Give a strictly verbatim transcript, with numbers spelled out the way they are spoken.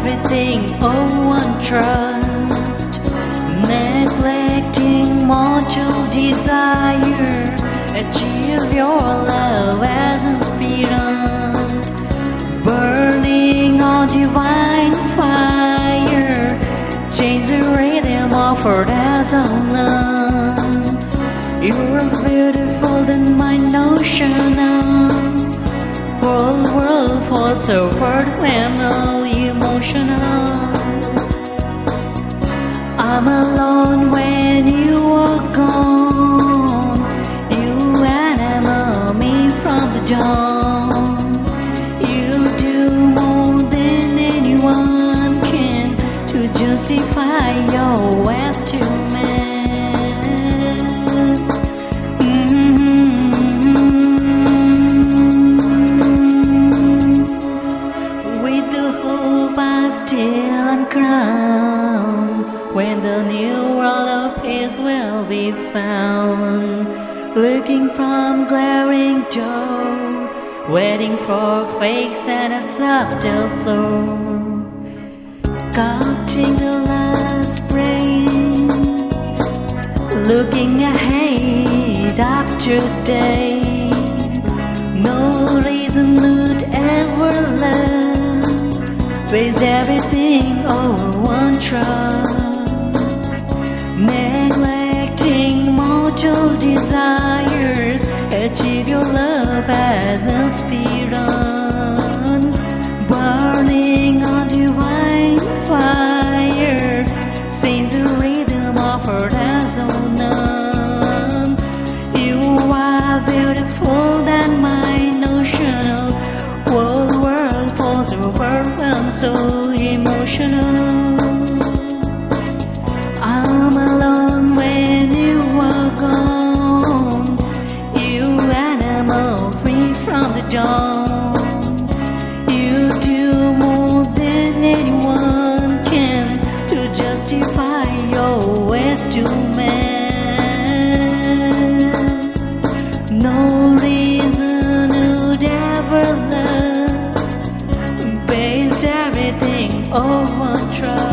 everything on trust, neglecting mortal desires. Achieve your love as inspired, burning on divine fire. Change the rhythm of her resonance. You're beautiful than my notion of whole world falls apart when all emotional. I'm alone when you are gone. You animate me from the dawn. You do more than anyone can to justify your ways to man. Still uncrowned, when the new world of peace will be found, looking from glaring door, waiting for fakes and a subtle floor, counting the last brain, looking ahead up to date. No reason would ever love, raise everything over one trust, neglecting mortal desires. Achieve your love as a spirit, burning on divine fire. Sing the rhythm of her resonance. You are beautiful than my notional. Whole world falls overwhelmed, so emotional. I'm alone when you are gone. You animal free from the dawn. You do more than anyone can to justify your ways to man. No reason would ever last, based everything over trust.